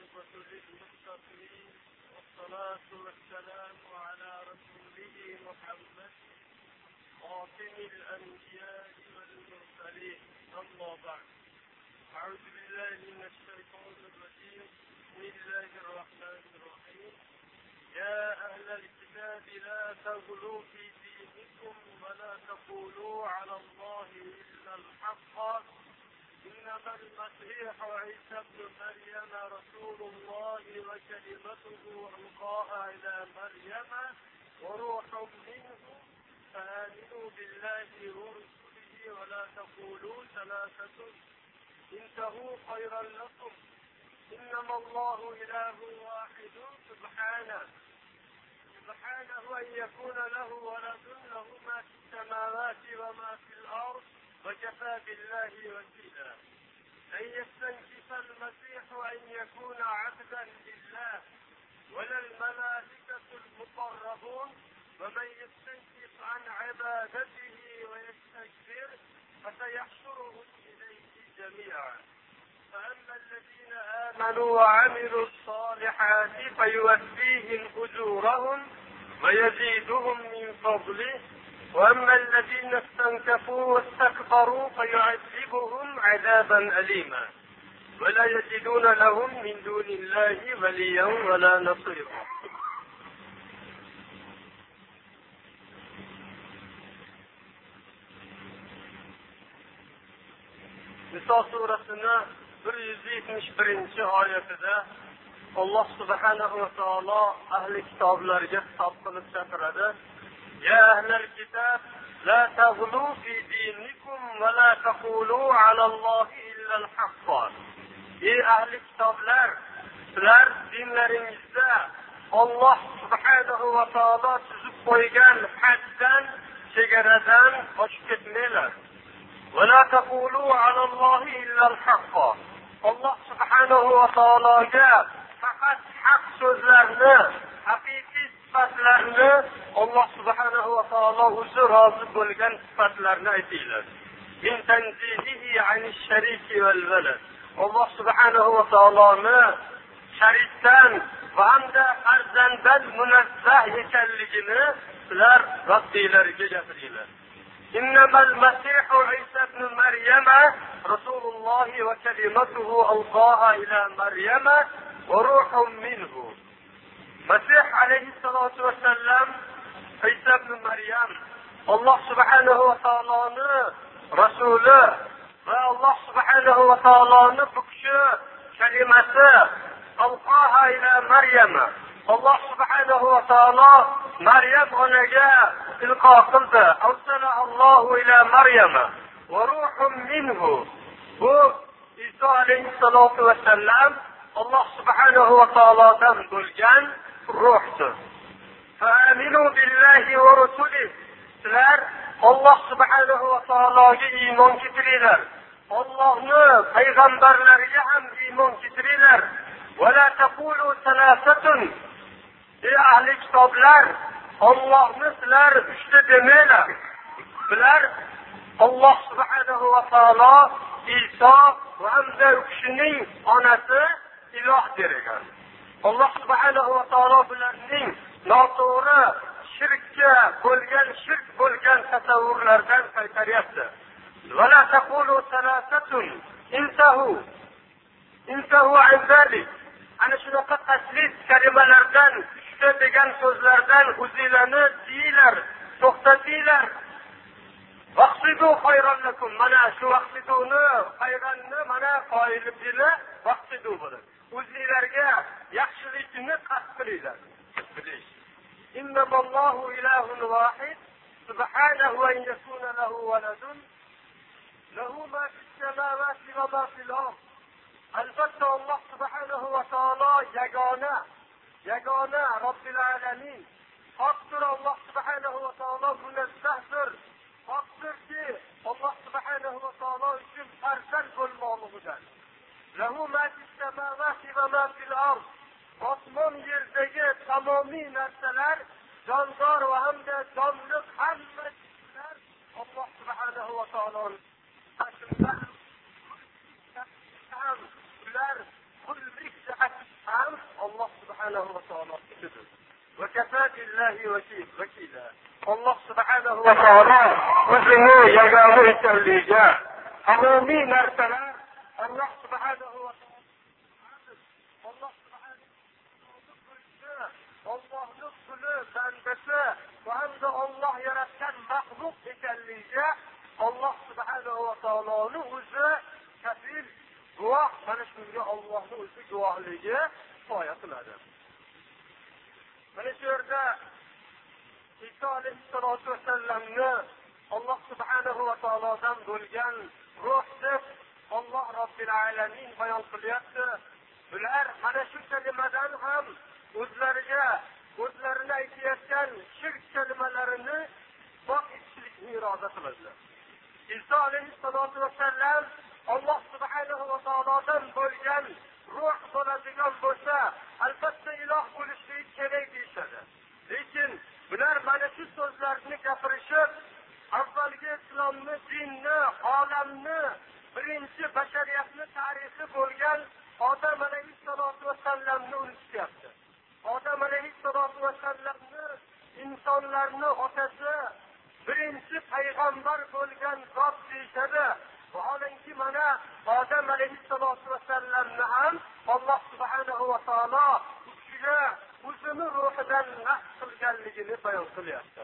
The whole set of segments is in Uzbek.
والعاقبة للمتقين والصلاة والسلام على رسوله محمد خاتم الأنبياء والمرسلين. أما بعد، أعوذ بالله من الشيطان الرجيم. بسم الله الرحمن الرحيم. يا أهل الكتاب لا تغلوا في دينكم ولا تقولوا على الله إلا الحق، إنما المسيح عيسى ابن مريم رسول الله وكلمته ألقاها إلى مريم وروح منه، فآمنوا بالله ورسله ولا تقولوا ثلاثة انتهوا خيرا لكم، إنما الله إله واحد سبحانه أن يكون له ولد، له ما في السماوات وما في الأرض وكفى بالله وكيلا. أن يستنكف المسيح أن يكون عبدا لله ولا الملائكة المقربون، ومن يستنكف عن عبادته ويستكبر فسيحشرهم إليه جميعا. فأما الذين آمنوا وعملوا الصالحات فيوفيهم أجورهم ويزيدهم من فضله، وأما الذين استنكفوا واستكبروا فيعذبهم عذابا أليما ولا يجدون لهم من دون الله وليا ولا نصيرا. Nisa surasini 171 oyatida Alloh subhanahu va taolo ahli kitoblarga xitob qilib chaqiradi. Ya ahlal kitab la taghlu fi dinikum va la taqulu ala Allohi illa al-haqq. Ey ahli kitoblar, sizlar dinlaringizda Alloh subhanahu va taolo tuzib qo'ygan haddan, chegaradan oshib ketmanglar. ولا تقولوا على الله إلا الحق. الله سبحانه وتعالى فقط حق sözlerini, haqiqiy sifatlarni, Allah subhanahu va taolo o'zi rozi bo'lgan sifatlarni aytinglar. Min tanzihihi anish shariki val walad. Allah subhanahu va taoloni sharikdan va hamda farzanddan munazzah ekanligini sizlar Robbinglarga gapiringlar. إنما المسيح عيسى ابن مريم رسول الله وكلمته ألقاها إلى مريم وروح منه. مسيح عليه الصلاة والسلام عيسى ابن مريم الله سبحانه وتعالى رسوله والله سبحانه وتعالى بكشة كلمته ألقاها إلى مريم. الله سبحانه وتعالى مريم ونجا إلقاء قلبه أرسل الله إلى مريم وروح منه. هو عيسى عليه الصلاة والسلام الله سبحانه وتعالى دم بلجان روحته. فآمنوا بالله ورسله. سلار الله سبحانه وتعالى إيمان كترينر. الله پیغمبر لرجهم إيمان كترينر. ولا تقولوا ثلاثة. Ey ahli kitoblar, Allohni sizlar uchta demanglar. Bular Alloh subhanahu va taolo Iso va hamda u kishining onasi iloh degan. Alloh subhanahu va taolo bularning noto'g'ri shirk bo'lgan tasavvurlardan qaytaryapti. Va la taqulu salasatun intahu an zalik. Ana shunaqa taslis kalimalardan degan so'zlardan o'zinglarni tiyinglar, to'xtatinglar. Vaqtidu xayron lakum. Mana shu vaqtiduni, xayranni mana qoyilibdilar, vaqtidu bo'ladi. O'zinglarga yaxshilikni qasd qilinglar. Innamallohu ilahun vahid subhanahu an yakuna lahu waladun lahu ma fis samawati wa ma fil ard. Albatta Alloh subhanahu va taolo yagona Robbil alamin. Haqdir Alloh subhanahu va taolo munazzahdir. Haqdirki Alloh subhanahu va taolo uchun farzand bo'lmoqligidan. Lahu ma fis samawati va ma fil ard. Osmon yerdagi tamomiy narsalar, jondor va hamda jonli hamma narsalar Alloh subhanahu va taoloning ular kullik subhanahu va taolo kishidir. Va kafa billahi vakila. Alloh subhanahu va taolo o'zini yagona ekanligiga umumiy narsalar Alloh subhanahu va taolo Allohning quli bandasi va hamda Alloh yaratgan maxluq ekanligiga Alloh subhanahu va taoloning o'zi kafil guvoh. Mana shunga Allohning o'zi guvohligi kifoya qiladi. Mana shu yerda Iso alayhissalatu vassalamni Alloh subhanahu va taolodan bo'lgan ruh deb Alloh robbil alamin bayon qilyapti. Bular mana shu kalimadan ham o'zlarini aytayotgan shirk kalimalarini bor etishlikni iroda qiladi. Iso alayhissalatu vassalam Alloh subhanahu va taolodan bo'lgan ruh bo'ladigan bo'lsa, albatta iloh bo'lishligi kerak deyishadi. Lekin bular mana shu so'zlarni gapirishib, avvalgi islomni, dinni, olamni, birinchi bashariyatni tarixi bo'lgan Odam alayhissalatu vassalamni unutishyapti. Odam alayhissalatu vassalamni insonlarni otasi, birinchi payg'ambar bo'lgan zot deyishadi. Vaholanki mana Odam alayhissalatu vassalamni ham Alloh subhanahu va taolo kishiga o'zini ruhidan nafs qilganligini bayon qilyapti.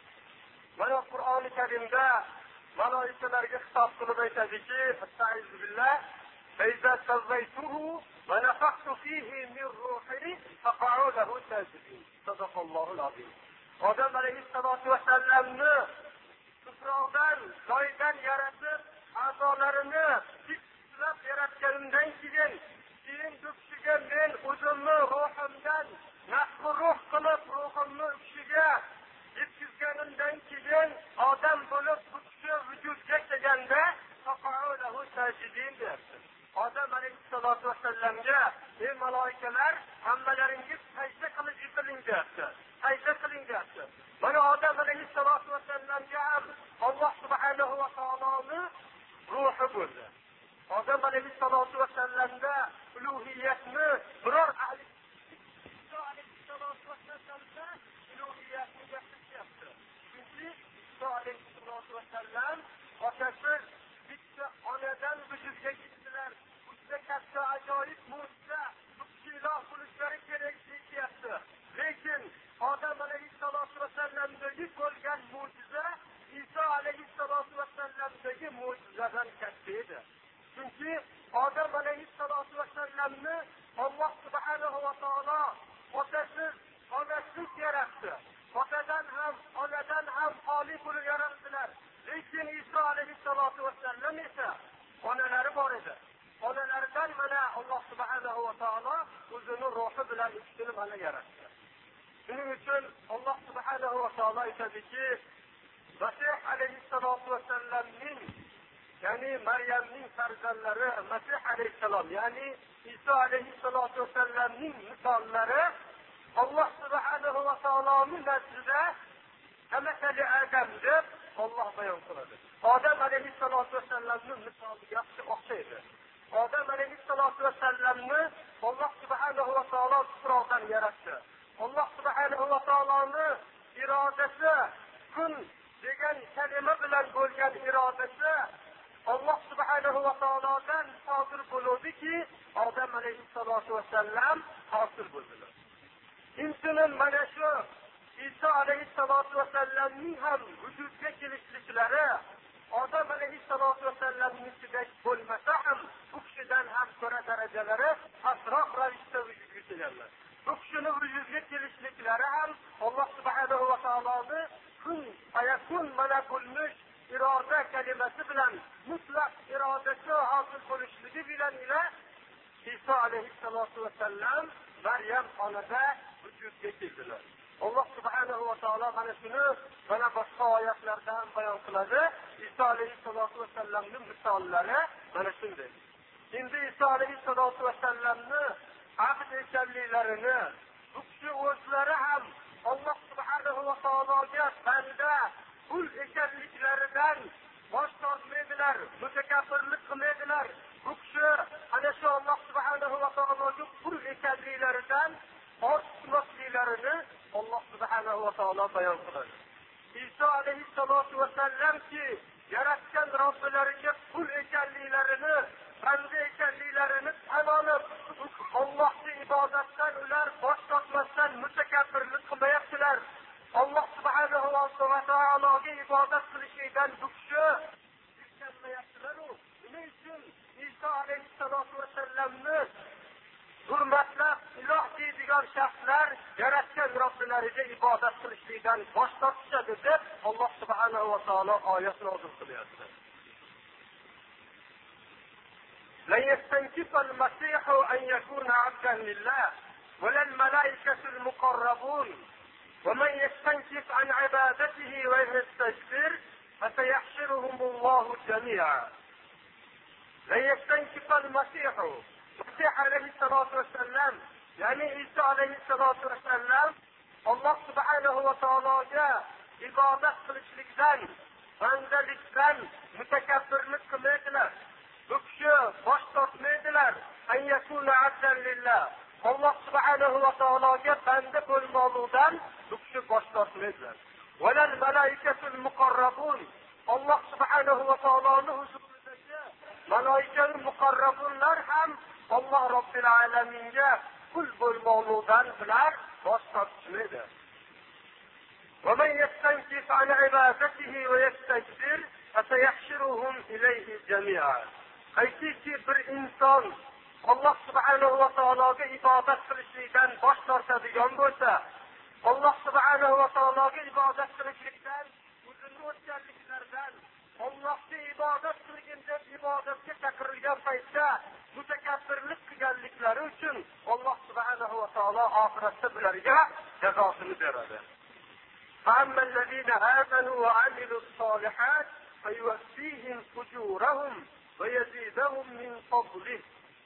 Mana Qur'oni Karimda malaikalarga xitob qilib aytadiki: "Astagfiru billah, فإذا سويته ونفخت فيه من روحي فقعوا له ساجدين." صدق الله العظيم. Odam alayhissalatu vassalamni tuproqdan, loydan yaratib, a'zolarini tiklab yaratgandan keyin bu kishiga men o'zimni ruhimdan nafsi ruh qilib ruhimni u kishiga yetkazganimdan keyin odam bo'lib bu kishi vujudga kelganda faqa'u lahu sajidin deyapti. Odam alayhissalatu vassalamga: "Ey malaikalar, hammalaringiz sajda qilib yiqiling" deyapti. Sajda qiling deyapti. Mana Odam alayhissalatu vassalamga ham Alloh subhanahu va taoloning ruhi bo'ldi. Odam alayhissalatu vassalamda uluhiyatni biror ahli Iso alayhissalatu vassalamda uluhiyatni gapirishdi. Chunki Iso alayhissalatu vassalam otasi bitta onadan vujudga keldilar. Juda katta ajoyib mo'jiza, bu iloh bo'lishlari kerak deyapti. Lekin Odam alayhissalatu vassalamdagi bo'lgan mo'jiza Iso alayhissalatu vassalamdagi mo'jizadan katta edi. Chunki Odam alayhissalatu vassalamni Alloh subhanahu va taolo otasiz, onasiz yaratdi. Otadan ham, onadan ham xoli bo'lib yaratdilar. Lekin Iso alayhissalatu vassalam esa onalari bor edi. Onalaridan mana Alloh subhanahu va taolo o'zini ruhi bilan ikkisini mana yaratdi. Shuning uchun Alloh subhanahu va taolo aytadiki: "Masih alayhissalatu vassalamning, ya'ni Maryamning farzandlari Masih alayhissalom, ya'ni Iso alayhissalatu vassalamning misollari Alloh subhanahu va taoloning nazdida kamasali Adam deb Alloh bayon qiladi. Odam alayhissalatu vassalamning misoliga o'xshaydi. Odam alayhissalatu vassalamni Alloh subhanahu va taolo tuproqdan yaratdi. Alloh subhanahu va taoloning irodasi, kun degan kalima bilan bo'lgan irodasi Alloh subhanahu va taolodan hosil bo'luvdiki, Odam alayhissalatu vassalam hosil bo'ldilar. Inson mana shu Iso alayhissalatu vassalamning ham vujudga kelishliklari Odam alayhissalatu vassalamnikidek bo'lmasa ham bu kishidan ham ko'ra darajalari pastroq ravishda vujudga kelganlar. Bu kishini vujudga kelishliklari ham Alloh subhanahu va taoloning kun ayakun mana bo'lmish iroda kalimasi bilan mutlaq irodasi hosil bo'lishligi bilan Iso alayhissalatu vassalam Maryam onada vujudga keldilar. Alloh subhanahu va taolo mana shuni mana boshqa oyatlarda ham bayon qiladi. Iso alayhissalatu vassalamning misollari mana shunday. Endi Iso alayhissalatu vassalamni abd ekanliklarini bu kishi o'zlari ham Alloh subhanahu va taologa banda, qul ekanliklaridan bosh tortmaydilar, mutakabbirlik qilmaydilar. Bu kishi ana shu Alloh subhanahu va taologa qul ekanliklaridan ortiq bayon qiladi. Iso alayhissalatu vasallamki, yaratgan Robbilariga qul ekanliklarini, banda ekanliklarini tan olib, Allohning ibodatdan ular bosh tortmasdan mutakabbirlik qilmayaptilar. Alloh subhanahu va taologa ibodat qilishdan bu kishi yetmayaptilar. Shuning uchun Iso alayhissalatu vasallamni hurmatlab iloh deydigan shaxslar yaratgan Robbilariga ibodat qilishdan bosh tortishadi deb Alloh subhanahu va taolo oyat nozil qilyapti. لا يستنكف المسيح أن يكون عبدا لله ولا الملائكة المقربون ومن يستنكف عن عبادته ويستكبر فسيحشرهم الله جميعا. لا يستنكف المسيح عليه الصلاة والسلام يعني عيسى عليه الصلاة والسلام الله سبحانه وتعالى ibodat qilishlikdan, bandalikdan mutakabbirlik qilmaydilar. Bu kishi bosh tortmaydilar. Ayyakuna abdan lillah. Alloh subhanahu va taologa banda bo'lmoqdan bu kishi bosh tortmaydilar. Valal malaikatul muqarrabun. Alloh subhanahu va taoloning huzuridagi malaikatul muqarrabunlar ham Alloh robbil alaminga qul bo'lmoqdan bilar bosh tortmaydi. ومن يستنكف عن عبادته ويستكبر فسيحشرهم إليه جميعا. Haqiqiy bir inson Alloh subhanahu va taologa ibodat qilishlikdan bosh tortadigan bo'lsa, Alloh subhanahu va taologa ibodat qilishlikdan o'zini o'tganliklardan, Allohga ibodat qilgin deb ibodatga chaqirilgan paytda mutakabbirlik qilganliklari uchun Alloh subhanahu va taolo oxiratda bularga jazosini beradi. فأما الذين آمنوا وعملوا الصالحات فيوفيهم أجورهم ويزيدهم من فضله.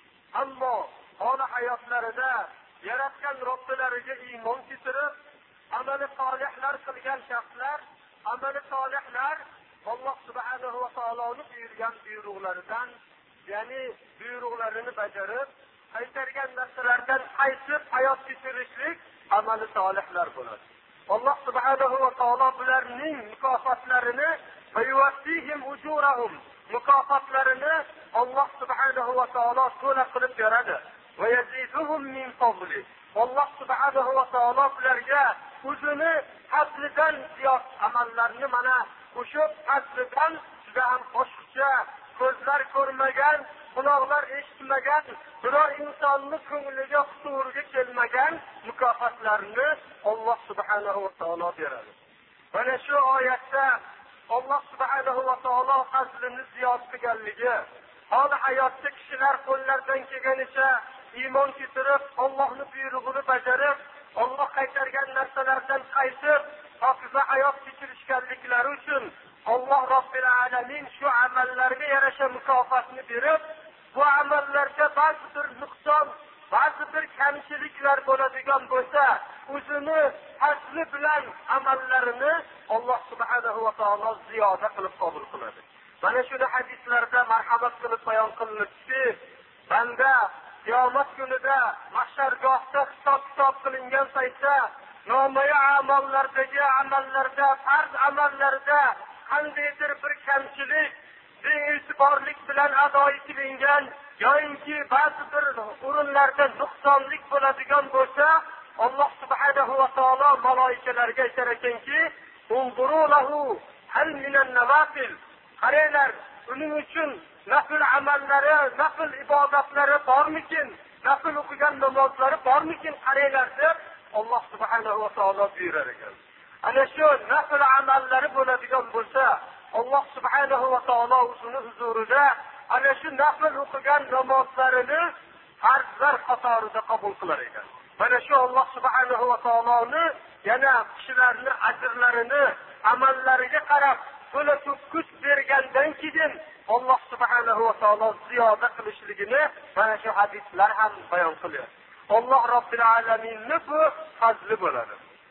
Ammo hali hayotlarida yaratgan Robbilariga iymon keltirib, amali solihlar qilgan shaxslar, amali solihlar Alloh subhanahu va taoloning buyurgan buyruqlaridan, ya'ni buyruqlarini bajarib, qaytargan narsalardan qaytib hayot kechirishlik amali solihlar bo'ladi. Alloh subhanahu va taolo bularning mukofotlarini fayuwaffihim ujurahum, mukofotlarini Alloh subhanahu va taolo to'la qilib beradi. Va yaziduhum min fadli. Alloh subhanahu va taolo bularga o'zini fazlidan ziyod amallarni mana qo'shib, fazlidan juda ham qo'shimcha, ko'zlar ko'rmagan, quloqlar eshitmagan, biror insonning ko'ngliga xuturga kelmagan mukofotlarni Alloh subhanahu va taolo beradi. Mana shu oyatda Alloh subhanahu va taolo fazlini ziyod qilganligi, hali hayotda kishilar qo'llaridan kelganicha iymon keltirib, Allohning buyrug'ini bajarib, Alloh qaytargan narsalardan qaytib, pokiza hayot kechirishganliklari uchun Alloh robbil alamin shu amallarga yarasha mukofotni berib, bu amallarga ba'zi bir nuqson, ba'zi bir kamchiliklar bo'ladigan bo'lsa, o'zini asli bilan amallarini Alloh subhanahu va taolo ziyoda qilib qabul qiladi. Mana shuni hadislarda marhamat qilib bayon qilinibdi. Banda qiyomat kunida mahshargohda hisob qilingan paytda nomaya amallardagi amallarda, farz amallarda qandaydir bir kamchilik, be'e'tiborlik bilan ado etilgan yoki ba'zi bir o'rinlarda nuqsonlik bo'ladigan bo'lsa, Alloh subhanahu va taolo malaikalarga aytar ekanki, "Unzuru lahu hal minan nawafil." Qaranglar, uning uchun nafl amallari, nafl ibodatlari bormikin, nafl o'qigan namozlari bormikin, qaranglar deb Alloh subhanahu va taolo buyurar ekan. Ana shu nafl amallari bo'ladigan bo'lsa, Alloh subhanahu va taolo o'zining huzurida ana shu nafl o'qigan namozlarini farzlar qatorida qabul qilar ekan. Mana shu Alloh subhanahu va taoloni yana kishilarni ajrlarini amallariga qarab to'la kuch bergandan keyin Alloh subhanahu va taolo ziyoda qilishligini mana shu hadislar ham bayon qiladi. Alloh robbil alaminning bu fazli bo'ladi.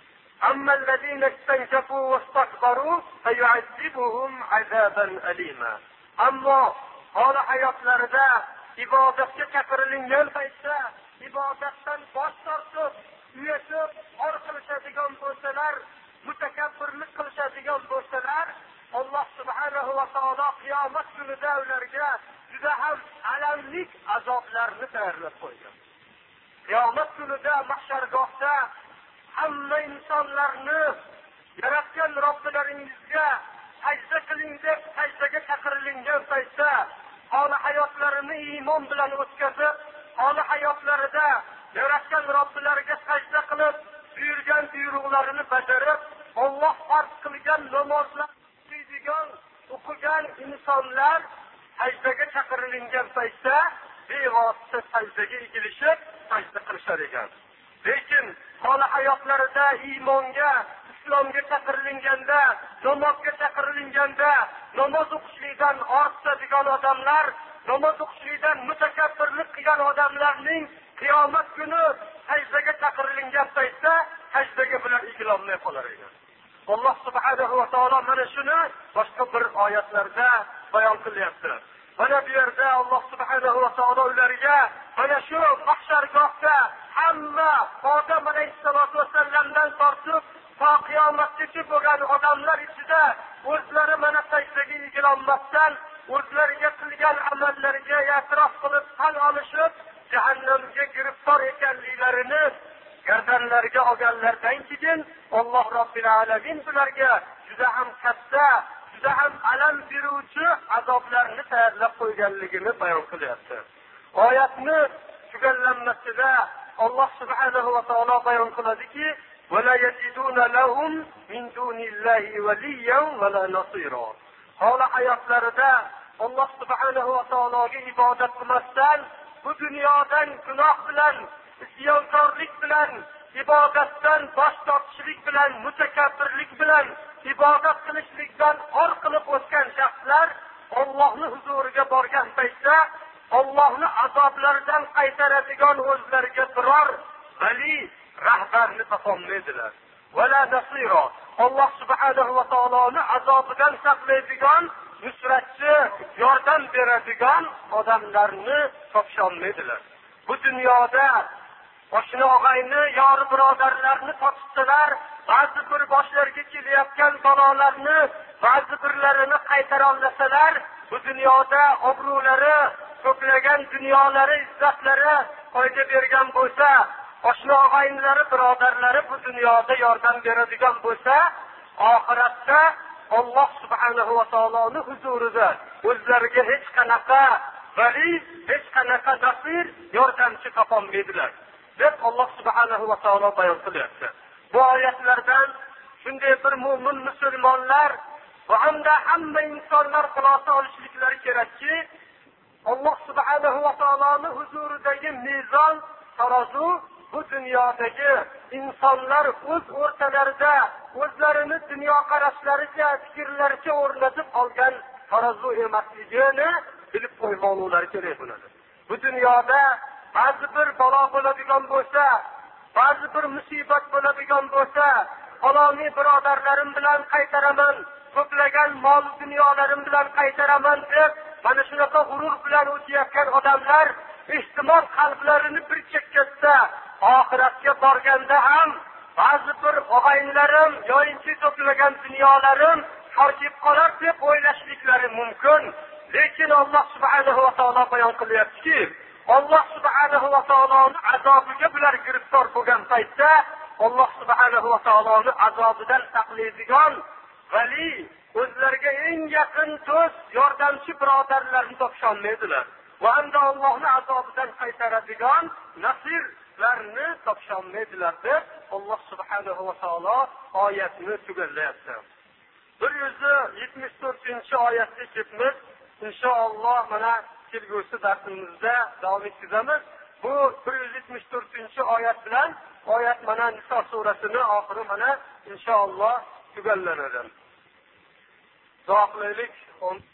Amma allazina istankafu wastakbaru fayu'adzibuhum azaban alima. Ammo hali hayotlarida ibodatga chaqirilgan paytda ibodatdan bosh tortib, uyatib, or qilishadigan bo'lsalar, mutakabbirlik qilishadigan bo'lsalar, Alloh subhanahu va taolo qiyomat kunida ularga juda ham alamli azoblarni tayyorlab qo'ygan. Qiyomat kunida mahshargohda hamma insonlarni yaratgan Robbilaringizga sajda qiling deb sajdaga chaqirilgan paytda holi hayotlarini iymon bilan o'tkazib, holi hayotlarida yaratgan Robbilariga sajda qilib, buyurgan buyruqlarini bajarib, Alloh farz qilgan namozlar o'qigan insonlar sajdaga chaqirilgan paytda bevosita sajdaga egilishib sajda qilishar ekan. Lekin holi hayotlarida iymonga, islomga chaqirilganda, namozga chaqirilganda, namoz o'qishlikdan ortadigan odamlar, namoz o'qishlikdan mutakabbirlik qilgan odamlarning qiyomat kuni sajdaga chaqirilgan paytda sajdaga bular egilolmay qolar ekan. Alloh subhanahu va taolo mana shuni boshqa bir oyatlarda bayon qilyapti. Mana bu yerda Alloh subhanahu va taolo ularga mana shu mahshargohda hamma Odam alayhissalatu vasallamdan tortib to qiyomatgacha bo'lgan odamlar ichida o'zlari mana sajdaga egilolmasdan, o'zlariga qilgan amallariga e'tirof qilib tan olishib, jahannamga giriftor ekanliklarini gardanlariga olganlardan keyin Alloh Robbil alamin ularga juda ham katta, juda ham alam beruvchi azoblarni tayyorlab qo'yganligini bayon qilyapti. Oyatni tugallanmasida Alloh subhanahu va taolo bayon qiladiki: "Va la yajiduna lahum min dunillahi waliyyan va la nasira." Holi hayotlarida Alloh subhanahu va taologa ibodat qilmasdan, bu dunyodan gunoh bilan, isyonkorlik bilan, ibodatdan bosh tortishlik bilan, mutakabbirlik bilan, ibodat qilishlikdan or qilib o'tgan shaxslar Allohning huzuriga borgan paytda Allohning azoblaridan qaytaradigan o'zlariga biror vali, rahbarni topolmaydilar. Vala nasira. Alloh subhanahu va taoloning azobidan saqlaydigan, nusratchi, yordam beradigan odamlarni topisholmaydilar. Bu dunyoda oshna og'ayni, yori birodarlarni topishsalar, ba'zi bir boshlariga kelayotgan balolarni, ba'zi birlarini qaytara olsalar, bu dunyoda obro'lari, ko'plagan dunyolari, izzatlari foyda bergan bo'lsa, oshna og'aynilari, birodarlari bu dunyoda yordam beradigan bo'lsa, oxiratda Alloh subhanahu va taoloning huzurida o'zlariga hech qanaqa vali, hech qanaqa nasir, yordamchi topolmaydilar deb Alloh subhanahu va taolo bayon qilyapti. Bu oyatlardan shunday bir mo'min musulmonlar va hamda hamma insonlar xulosa olishliklari kerakki, Alloh subhanahu va taoloning huzuridagi mezon, tarozu bu dunyodagi insonlar o'z o'rtalarida o'zlarini dunyoqarashlaricha, fikrlaricha o'rnatib olgan tarozu emasligini bilib qo'ymoqlari kerak bo'ladi. Bu dunyoda ba'zi bir balo bo'ladigan bo'lsa, ba'zi bir musibat bo'ladigan bo'lsa, faloniy birodarlarim bilan qaytaraman, ko'plagan mol dunyolarim bilan qaytaraman deb mana shunaqa g'urur bilan o'tayotgan odamlar ehtimol qalblarini bir chekkasida oxiratga borganda ham ba'zi bir og'aynlarim yoyinchi to'plagan dunyolarim shorkib qolar deb o'ylashliklari mumkin. Lekin Alloh subhanahu va taolo bayon qilyaptiki, Alloh subhanahu va taoloning azobiga bular giriftor bo'lgan paytda Alloh subhanahu va taoloning azobidan saqlaydigan vali, o'zlariga eng yaqin do'st, yordamchi birodarlarni topisholmaydilar. Va hamda Allohning azobidan qaytaradigan nasirlarni topisholmaydilar deb Alloh subhanahu va taolo oyatni tugallayapti. 174-oyatga ketib, inshaalloh mana kelgusi darsimizda davom ettiramiz. Bu 174-oyat bilan oyat mana Niso surasining oxiri mana inshaalloh tugallanadi. Duo qilaylik.